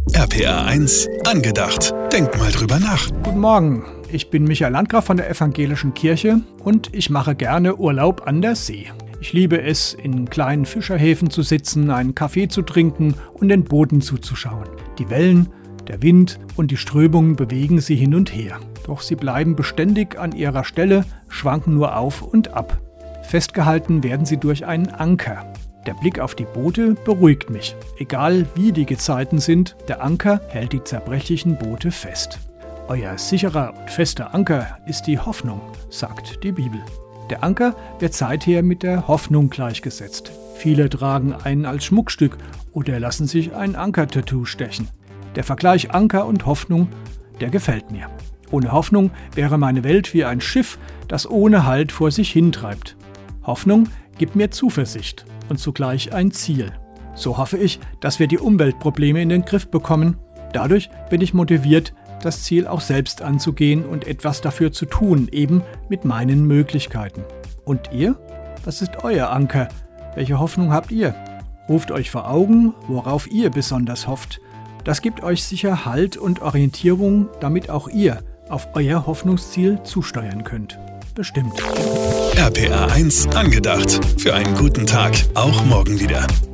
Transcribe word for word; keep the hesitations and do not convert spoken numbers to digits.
R P R eins angedacht. Denk mal drüber nach. Guten Morgen, ich bin Michael Landgraf von der Evangelischen Kirche und ich mache gerne Urlaub an der See. Ich liebe es, in kleinen Fischerhäfen zu sitzen, einen Kaffee zu trinken und den Booten zuzuschauen. Die Wellen, der Wind und die Strömungen bewegen sie hin und her. Doch sie bleiben beständig an ihrer Stelle, schwanken nur auf und ab. Festgehalten werden sie durch einen Anker. Der Blick auf die Boote beruhigt mich. Egal wie die Gezeiten sind, der Anker hält die zerbrechlichen Boote fest. Euer sicherer und fester Anker ist die Hoffnung, sagt die Bibel. Der Anker wird seither mit der Hoffnung gleichgesetzt. Viele tragen einen als Schmuckstück oder lassen sich ein Anker-Tattoo stechen. Der Vergleich Anker und Hoffnung, der gefällt mir. Ohne Hoffnung wäre meine Welt wie ein Schiff, das ohne Halt vor sich hintreibt. Hoffnung gibt mir Zuversicht und zugleich ein Ziel. So hoffe ich, dass wir die Umweltprobleme in den Griff bekommen. Dadurch bin ich motiviert, das Ziel auch selbst anzugehen und etwas dafür zu tun, eben mit meinen Möglichkeiten. Und ihr? Was ist euer Anker? Welche Hoffnung habt ihr? Ruft euch vor Augen, worauf ihr besonders hofft. Das gibt euch sicher Halt und Orientierung, damit auch ihr auf euer Hoffnungsziel zusteuern könnt. Bestimmt. R P R eins angedacht. Für einen guten Tag, auch morgen wieder.